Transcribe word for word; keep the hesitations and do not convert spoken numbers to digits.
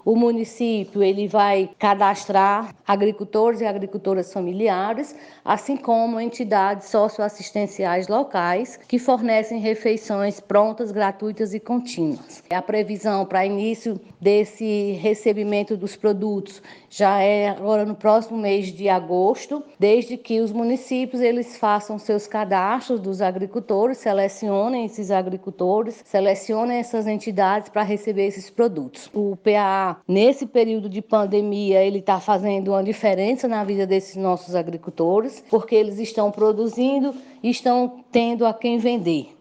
O município ele vai cadastrar agricultores e agricultoras familiares, assim como entidades socioassistenciais locais que fornecem refeições prontas, gratuitas e contínuas. A previsão para início desse recebimento dos produtos já é agora no próximo mês de agosto, desde que os municípios eles façam seus cadastros dos agricultores, selecionem esses agricultores, selecionem essas entidades para receber esses produtos. O P A A, nesse período de pandemia, ele está fazendo uma diferença na vida desses nossos agricultores, porque eles estão produzindo e estão tendo a quem vender.